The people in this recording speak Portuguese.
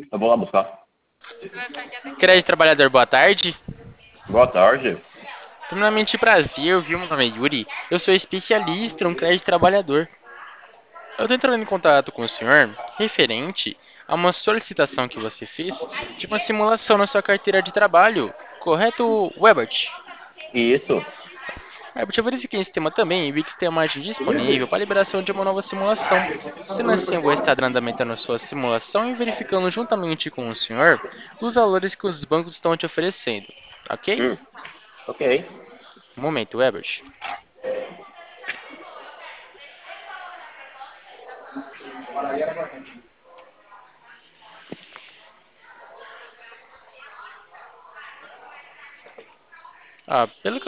Eu vou lá buscar. Crédito trabalhador, boa tarde. Boa tarde. Primeiramente, prazer, viu? Meu nome é Yuri. Eu sou especialista em um crédito trabalhador. Eu estou entrando em contato com o senhor referente a uma solicitação que você fez de uma simulação na sua carteira de trabalho. Correto, Webert? Isso. Webert, eu verifiquei esse tema também e vi que tem a margem disponível para a liberação de uma nova simulação. Sendo assim, eu vou estar dando andamento na sua simulação e verificando juntamente com o senhor os valores que os bancos estão te oferecendo. Ok? Ok. Um momento, Webert. Pelo que